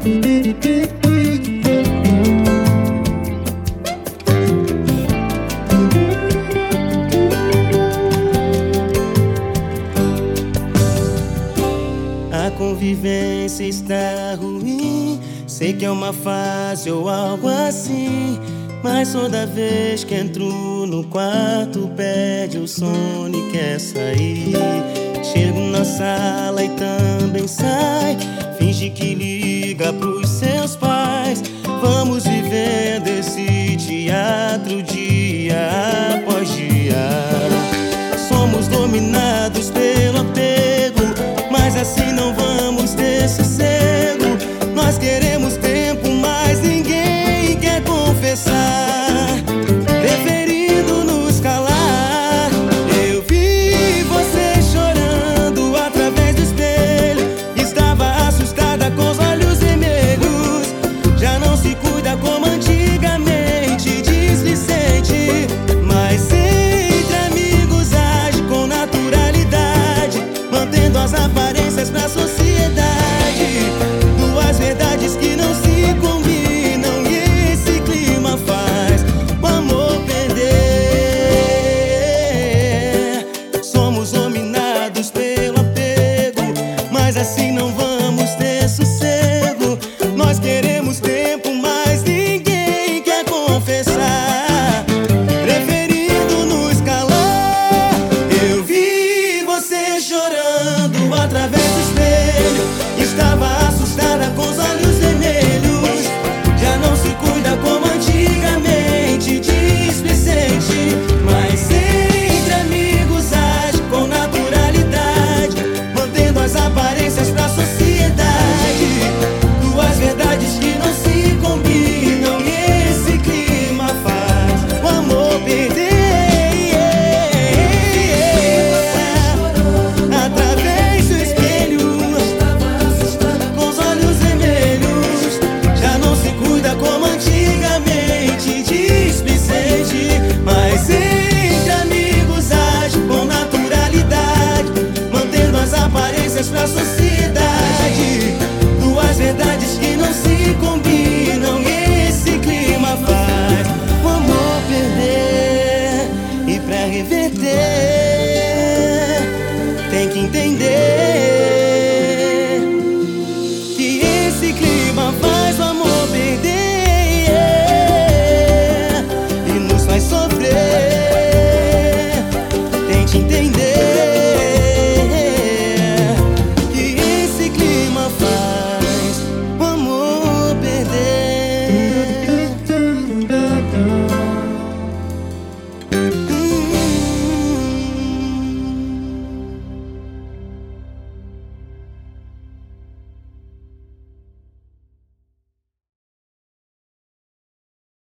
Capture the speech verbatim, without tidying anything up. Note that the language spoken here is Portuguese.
A convivência está ruim, sei que é uma fase ou algo assim, mas toda vez que entro no quarto perde o sono e quer sair. Chego na sala e também sai, finge que liga pros seus pais. Vamos vivendo esse teatro dia após dia. Somos dominados pelo apego, mas assim não vamos ter sossego. Nós queremos tempo, mas ninguém quer confessar, preferindo nos calar. Eu vi você chorando através do espelho, estava assustada com os olhos vermelhos. Já não se cuida como antigamente, displicente, mas entre amigos age com naturalidade, mantendo as aparências pra sociedade. Duas verdades